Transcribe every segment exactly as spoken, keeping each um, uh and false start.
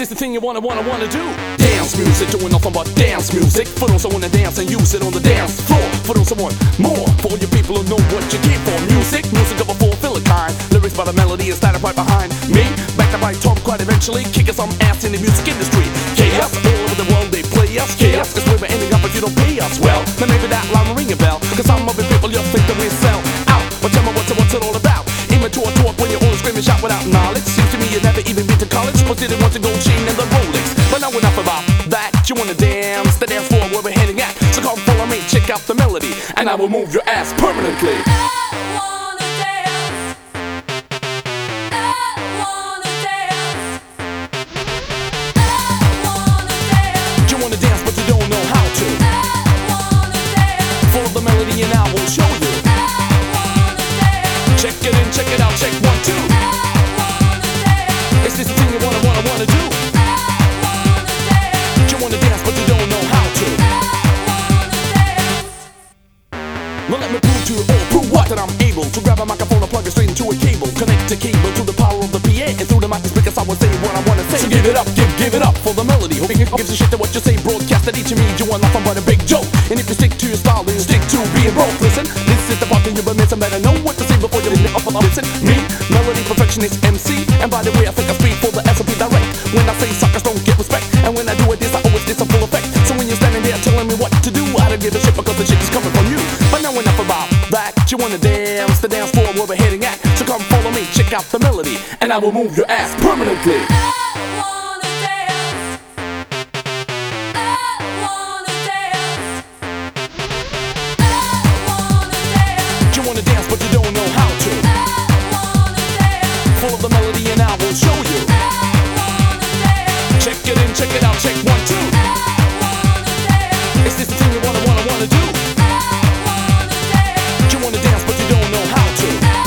this the thing you wanna, wanna, wanna do? Dance music, doing nothing but dance music. For those who wanna dance and use it on the dance floor. For those who want more, for all you people who know what you came for. Music, music of a fulfilling kind. Lyrics by the melody and started right behind me. Back to right Tom quite eventually, kicking some ass in the music industry. Chaos, all over the world they play us. Chaos is where we're ending up if you don't pay us well. Then maybe that line will ring a bell, cause some of the people just think that we sell out. But tell me what's it, what's it all about? Immature talk when you're only screaming shout without knowledge. Seems to me you never even been to college, but didn't want to go chain and the Rolex. But now enough about that, you wanna dance, the dance floor where we're heading at. So come follow me, check out the melody, and I will move your ass permanently. And I will show you. Check it in, check it out, check one, two. Is this the thing you wanna, wanna, wanna do? You wanna dance but you don't know how to. Well, let me prove to you all, prove what? That I'm able to grab a microphone and plug it straight into a cable. Connect a cable to the power of the P A, and through the mic speakers I will say what I wanna say. So give it up, give, give it up for the melody. Who gives a shit to what you say? Broadcast that each of me, you want nothing but a big joke. And if you stick to your style, then you stick to being broke. Listen, this is the part that you've been missing. Better know what to say before you live up. Listen, me, melody perfectionist M C. And by the way, I think I speak for the S O P direct. When I say suckers don't get respect, and when I do it this, I always get some full effect. So when you're standing there telling me what to do, I don't give a shit because the shit is coming from you. But now enough about that. You wanna dance, the dance floor where we're heading at. So come follow me, check out the melody, and I will move your ass permanently. The melody and I will show you. Check it in, check it out, check one, two. Is this the thing you wanna, wanna, wanna do? You wanna dance but you don't know how to.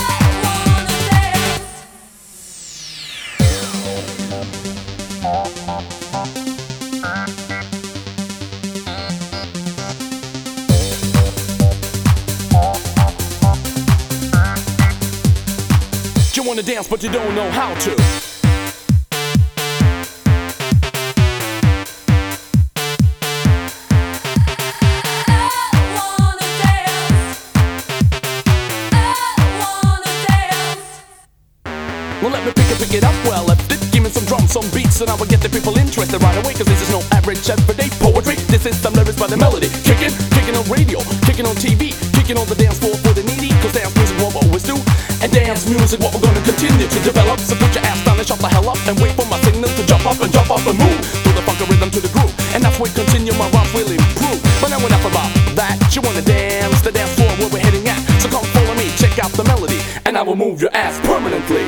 You wanna dance but you don't know how to. Well, let me pick it, pick it up well. Left it, give me some drums, some beats, and I will get the people interested right away. Cause this is no average everyday poetry. This is some lyrics by the melody. Kicking, kicking on radio, kicking on T V, kicking on the dance floor for the needy. Cause dance music what we always do. And dance music what we're gonna continue to develop. So put your ass down and shut the hell up, and wait for my signal to jump up and jump up and move through the funky rhythm to the groove. And that's where continue my rhymes will improve. But now enough about that. You wanna dance, the dance floor where we're heading at. So come follow me, check out the melody, and I will move your ass permanently.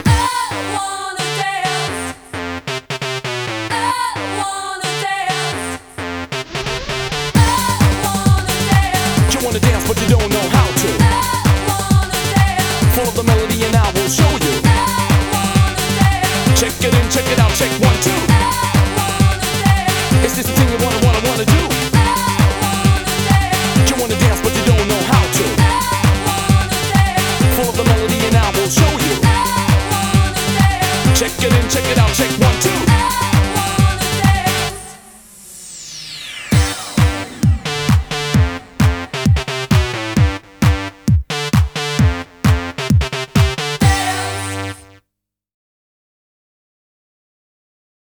You wanna dance but you don't know how to. Follow the melody and I will show you. Check it in, check it out, check one, two.